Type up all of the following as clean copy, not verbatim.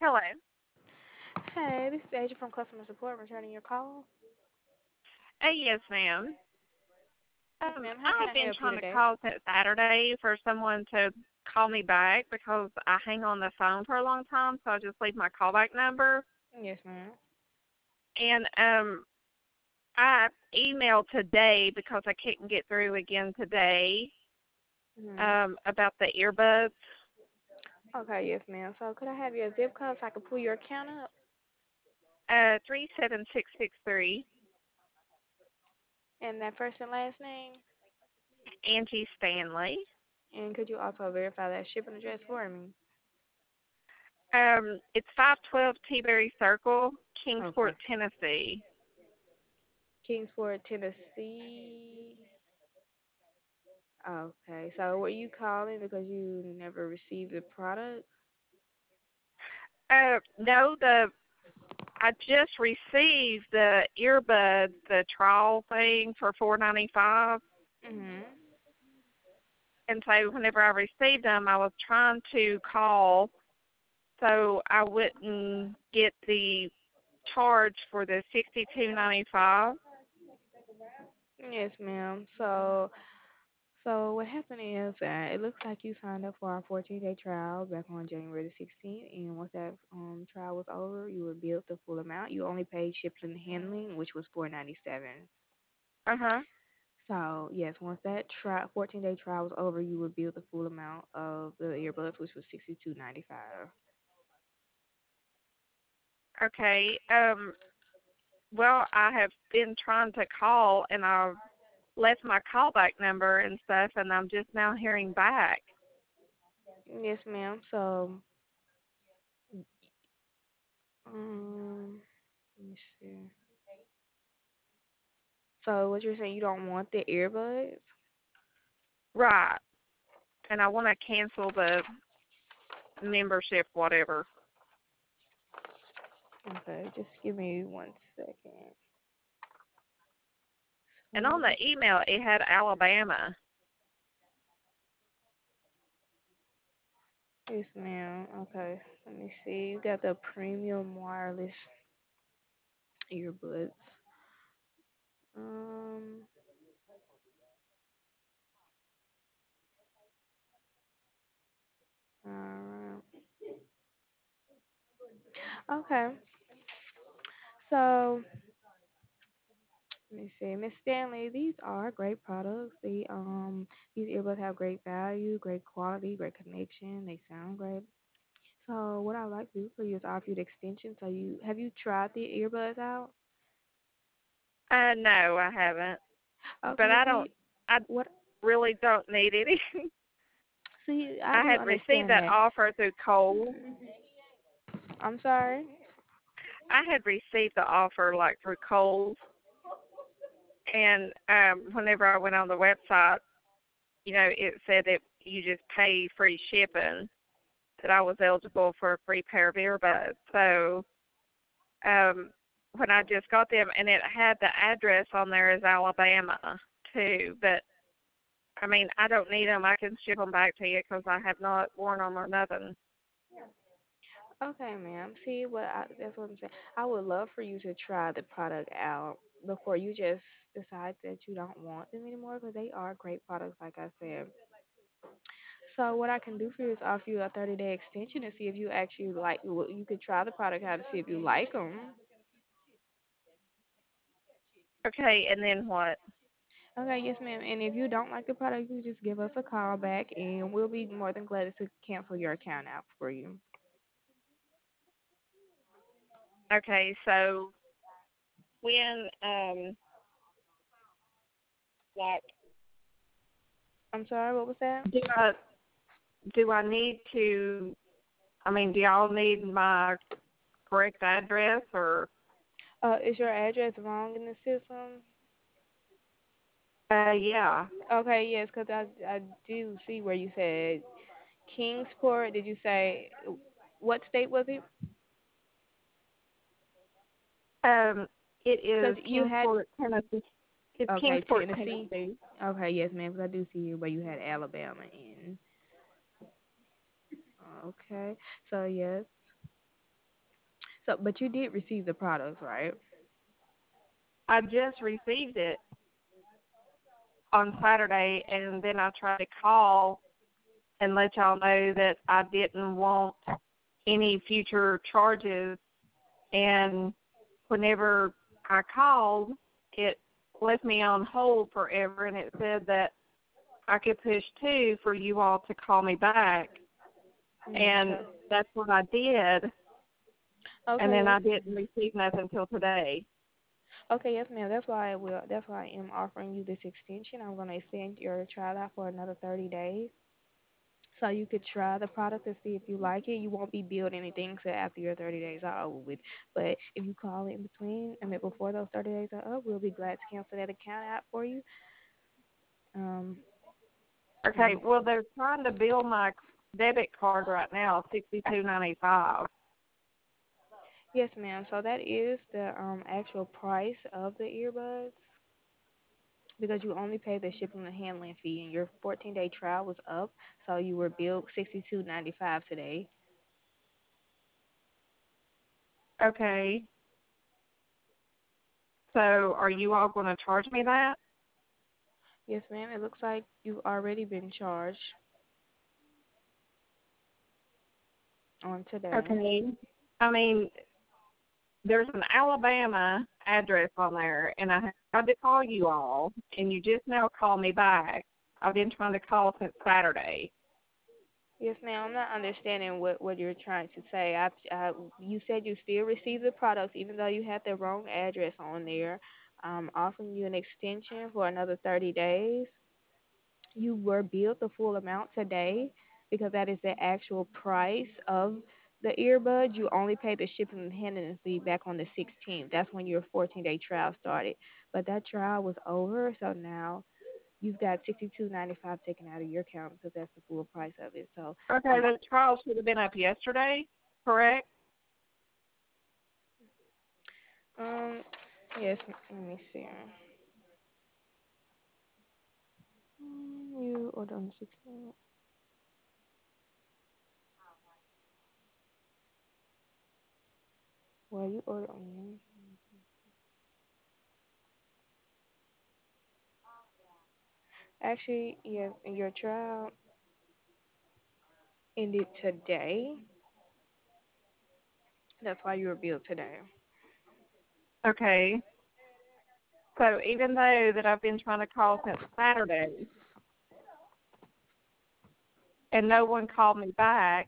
Hello. Hey, this is Asia from customer support returning your call. Yes, ma'am. Yes, ma'am. How can I've I been help you trying to today? call since Saturday for someone to call me back because I hang on the phone for a long time, so I just leave my callback number. Yes, ma'am. And I emailed today because I couldn't get through again today Hmm. about the earbuds. Okay, yes, ma'am. So could I have your zip code so I can pull your account up? 37663 And that first and last name? Angie Stanley. And could you also verify that shipping address for me? It's 512 T-Berry Circle, Okay. Kingsport, Tennessee. Kingsport, Tennessee. Okay. So were you calling because you never received the product? No, I just received the earbuds, the trial thing for $4.95, Mhm. and so whenever I received them, I was trying to call so I wouldn't get the charge for the 62.95. Yes, ma'am. So what happened is that it looks like you signed up for our 14-day trial back on January the 16th, and once that trial was over, you were billed the full amount. You only paid shipping and handling, which was $4.97. Uh huh. So yes, once that 14-day trial was over, you were billed the full amount of the earbuds, which was $62.95. Okay. Well, I have been trying to call, and I've left my callback number and stuff, and I'm just now hearing back. Yes, ma'am. So let me see. So what you're saying, you don't want the earbuds? Right. And I want to cancel the membership, whatever. Okay, just give me 1 second. And on the email, it had Alabama. Yes, ma'am. Okay, let me see. You got the premium wireless earbuds. Um, alright. Okay, so let me see, Miss Stanley. These are great products. These earbuds have great value, great quality, great connection. They sound great. So what I would like to do for you is offer you the extension. So you tried the earbuds out? No, I haven't. But Okay, I what? really don't need any. I I do had received understand that that. offer through Kohl's. I'm sorry. I had received the offer like through Kohl's, and whenever I went on the website, it said that you just pay free shipping, that I was eligible for a free pair of earbuds. So um, when I just got them, and it had the address on there as Alabama too, but I mean, I don't need them. I can ship them back to you because I have not worn them or nothing. Okay, ma'am. That's what I'm saying. I would love for you to try the product out before you just decide that you don't want them anymore because they are great products, like I said. So what I can do for you is offer you a 30-day extension and see if you actually like. You could try the product out to see if you like them. Okay, and then what? Okay, yes, ma'am. And if you don't like the product, you just give us a call back, and we'll be more than glad to cancel your account out for you. Okay, so when like I'm sorry. What was that? do I do I need to? I mean, do y'all need my correct address or? Is your address wrong in the system? Yeah. Okay, yes, because I do see where you said Kingsport. Did you say what state was it? Um, it Because is you had Kingsport, Tennessee. It's okay Kingsport, Tennessee. Tennessee. Okay, yes, ma'am. Because I do see here where you had Alabama in. Okay, so yes. So, but you did receive the products, right? I just received it on Saturday, and then I tried to call and let y'all know that I didn't want any future charges. And whenever I called, it left me on hold forever, and it said that I could push 2 for you all to call me back. And Okay. that's what I did, and Okay, then yes. I didn't receive nothing until today. Okay, yes, ma'am. That's why I will. That's why I am offering you this extension. I'm gonna extend your trial out for another 30 days, so you could try the product and see if you like it. You won't be billed anything till after your 30 days are over with. But if you call in between, I mean before those 30 days are up, we'll be glad to cancel that account out for you. Um, Okay, and well, they're trying to bill my debit card right now, 62.95. yes, ma'am. So that is the actual price of the earbuds because you only pay the shipping and handling fee, and your 14-day trial was up, so you were billed 62.95 today. Okay, so are you all going to charge me that? Yes, ma'am. It looks like you've already been charged on today. Okay. I mean, there's an Alabama address on there, and I tried to call you all, and you just now called me back. I've been trying to call since Saturday. Yes, ma'am. I'm not understanding what you're trying to say. You said you still receive the products even though you had the wrong address on there. Offering you an extension for another 30 days. You were billed the full amount today because that is the actual price of the earbud. You only pay the shipping and handling fee back on the 16th. That's when your 14-day trial started. But that trial was over, so now you've got 62.95 taken out of your account because that's the full price of it. So, Okay, um, the trial should have been up yesterday, correct? um, yes, let me see. You ordered on the 16th. Well, you ordered on. Actually, yeah, your trial ended today. That's why you were billed today. Okay. So even though that I've been trying to call since Saturday and no one called me back,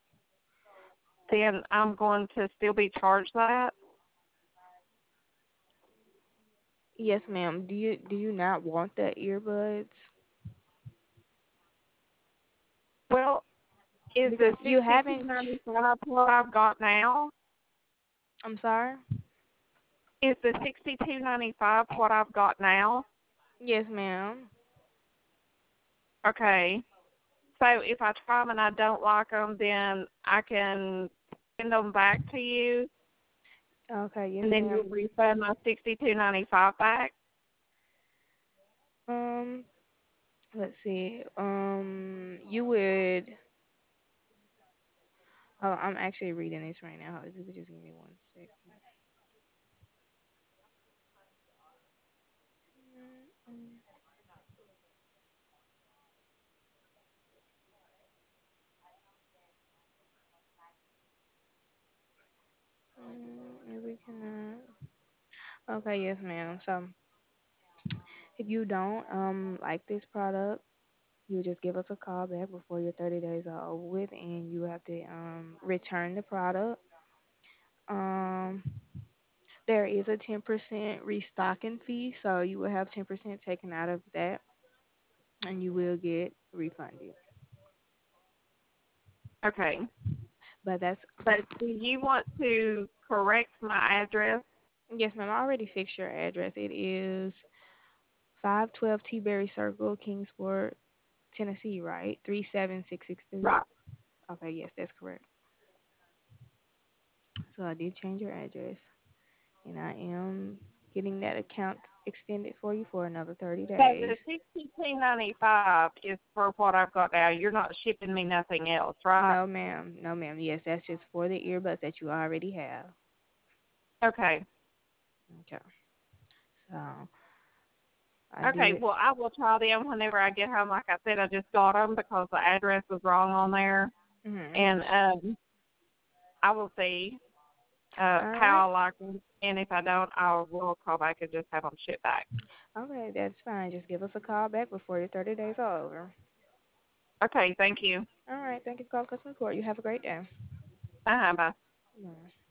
then I'm going to still be charged that? Yes, ma'am. Do you not want the earbuds? Well, is Because the you sixty two haven't. ninety five what I've got now? I'm sorry. Is the 62.95 what I've got now? Yes, ma'am. Okay. So if I try them and I don't like them, then I can send them back to you, Okay. Yes, and then ma'am. you'll refund my 62.95 back. Um. Let's see. You would. Oh, I'm actually reading this right now. If you could just give me 1 second. We cannot. Okay. Yes, ma'am. So if you don't like this product, you just give us a call back before your 30 days are over with, and you have to return the product. Um, there is a 10% restocking fee, so you will have 10% taken out of that, and you will get refunded. Okay. But that's So do you want to correct my address? yes, ma'am. I already fixed your address. It is 512 T-Berry Circle, Kingsport, Tennessee, right? 37663. Right. Okay, yes, that's correct. So I did change your address, and I am getting that account. extend it for you for another 30 So days. the $62.95 is for what I've got now. You're not shipping me nothing else, right? No, ma'am. No, ma'am. Yes, that's just for the earbuds that you already have. Okay. Okay. So I Okay, did. well, I will try them whenever I get home. Like I said, I just got them because the address was wrong on there. Mhm. And I will see All right. how I like them. And if I don't, I will call back and just have them shipped back. Okay, that's fine. Just give us a call back before your 30 days are over. Okay, thank you. All right. Thank you for calling customer support. You have a great day. Bye. Bye.